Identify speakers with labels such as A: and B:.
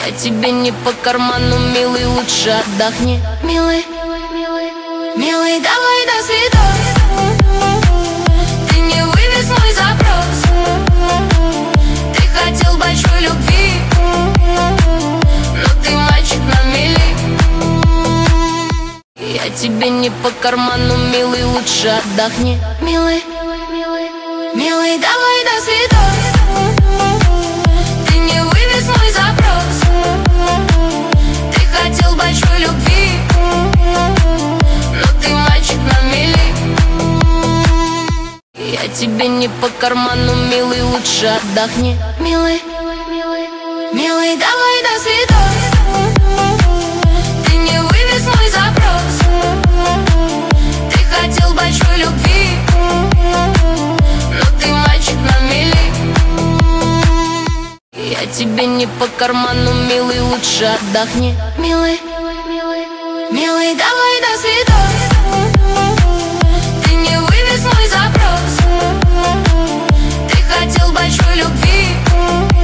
A: Я тебе не по карману, милый, лучше отдохни. Милый, милый, давай до свидос. Ты не вывез мой запрос. Ты хотел большой любви, но ты мальчик на мели. Я тебе не по карману, милый, лучше отдохни. Милый, милый, давай до свидос. Ты не вывез мой запрос. Ты хотел большой любви, но ты мальчик на мели. Я тебе не по карману, милый, лучше отдохни. Милый, милый, давай до свидос. Ты не вывез мой запрос. Ты хотел большой любви, но ты мальчик на мели. Я тебе не по карману, милый, лучше отдохни. Милый.